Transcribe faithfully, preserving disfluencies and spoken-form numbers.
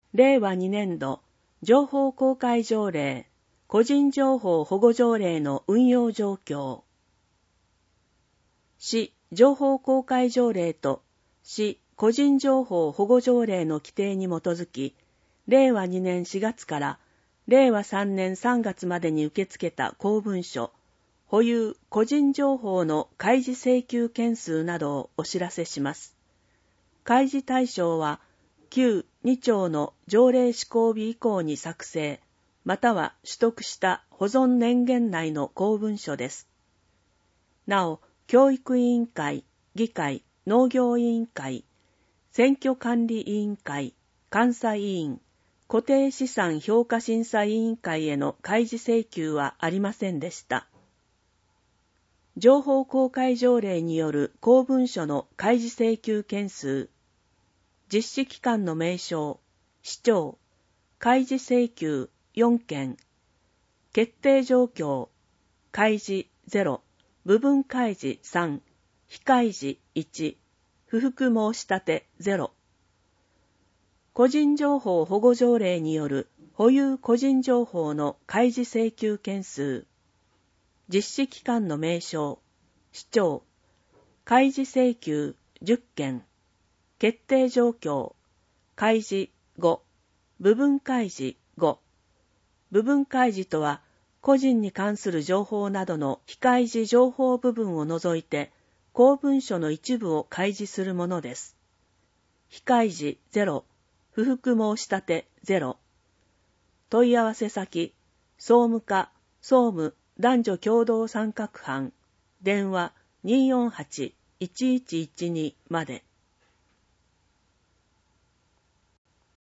れいわにねんど情報公開条例、個人情報保護条例の運用状況。市情報公開条例と市個人情報保護条例の規定に基づき、れいわにねんしがつかられいわさんねんさんがつまでに受け付けた公文書、保有個人情報の開示請求件数などをお知らせします。開示対象は旧にちょうの条例施行日以降に作成、または取得した保存年限内の公文書です。なお、教育委員会、議会、農業委員会、選挙管理委員会、監査委員、固定資産評価審査委員会への開示請求はありませんでした。情報公開条例による公文書の開示請求件数、実施機関の名称、市長、開示請求よんけん、決定状況、開示ゼロ、部分開示さん、非開示いち、不服申し立てゼロ。個人情報保護条例による保有個人情報の開示請求件数、実施機関の名称、市長、開示請求じゅっけん、決定状況、開示ご、部分開示ご。部分開示とは、個人に関する情報などの非開示情報部分を除いて、公文書の一部を開示するものです。非開示ゼロ、不服申し立てゼロ。問い合わせ先、総務課、総務男女共同参画班、電話にーよんはち いちいちいちにまで。